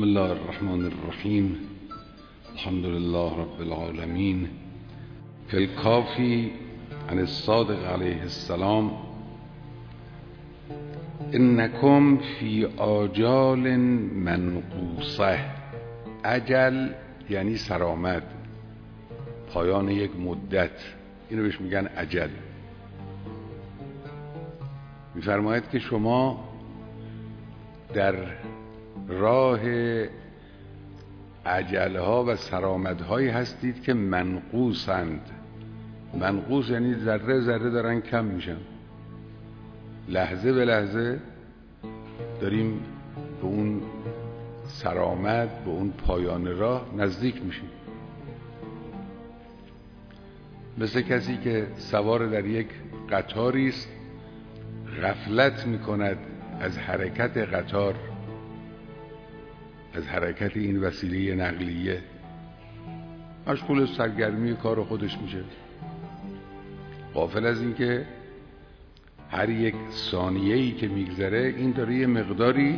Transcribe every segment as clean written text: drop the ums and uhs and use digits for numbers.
بسم الله الرحمن الرحیم. الحمد لله رب العالمین. فی الکافی عن الصادق علیه السلام: انکم فی آجال منقوصه. اجل یعنی سرآمد، پایان یک مدت، اینو بهش میگن اجل. میفرماید که شما در راه اجلها و سرآمدهایی هستید که منقوصند. منقوص یعنی ذره ذره دارن کم میشن، لحظه به لحظه داریم به اون سرآمد، به اون پایان راه نزدیک میشیم. مثل کسی که سوار در یک قطاری است، غفلت میکند از حرکت قطار، از حرکت این وسیله نقلیه، مشغول سرگرمی کار خودش میشه، غافل از این که هر یک ثانیه‌ای که میگذره این داره یه مقداری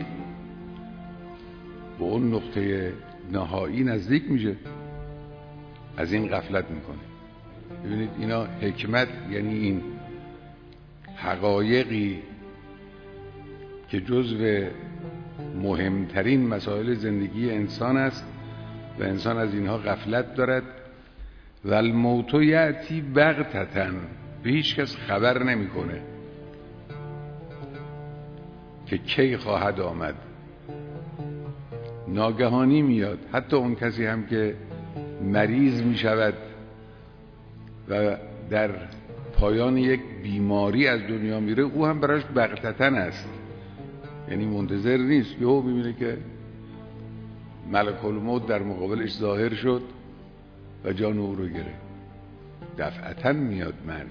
به اون نقطه نهایی نزدیک میشه. از این غفلت میکنه. ببینید اینا حکمت، یعنی این حقایقی که جزو مهمترین مسائل زندگی انسان است و انسان از اینها غفلت دارد. و الموت یأتی بغتة، به هیچ کس خبر نمیکنه که کی خواهد آمد، ناگهانی میاد. حتی اون کسی هم که مریض میشود و در پایان یک بیماری از دنیا میره، او هم براش بغتة است، یعنی منتظر نیست. یهو میبینه که ملک الموت در مقابلش ظاهر شد و جان او رو گرفت. دفعتاً میاد مرگ.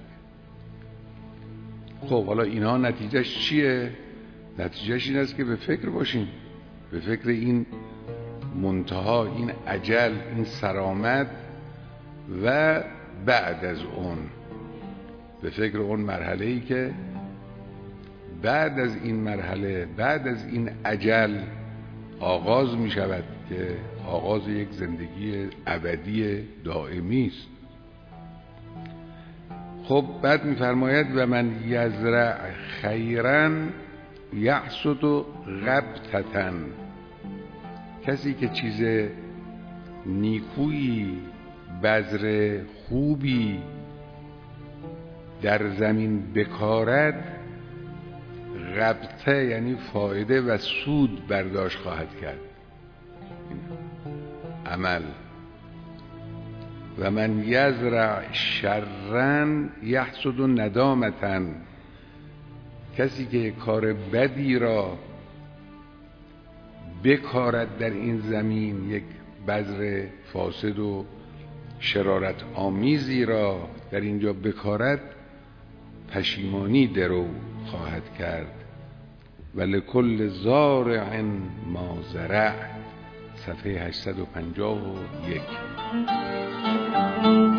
خب حالا اینها نتیجهش چیه؟ نتیجهش این است که به فکر باشیم، به فکر این منتها، این اجل، این سرآمد، و بعد از اون به فکر اون مرحله‌ای که بعد از این مرحله، بعد از این اجل آغاز می شود، که آغاز یک زندگی ابدی دائمی است. خب بعد می فرماید: و من یزرع خیرا یحصد غبطة. کسی که چیز نیکویی، بذر خوبی در زمین بکارد، غبطه یعنی فایده و سود برداشت خواهد کرد. عمل. و من یزرع شرا یحصد ندامة. کسی که کار بدی را بکارد در این زمین، یک بذر فاسد و شرارت آمیزی را در اینجا بکارد، پشیمانی درو خواهد کرد. و لکل زارع ما زرع. صفحه 851.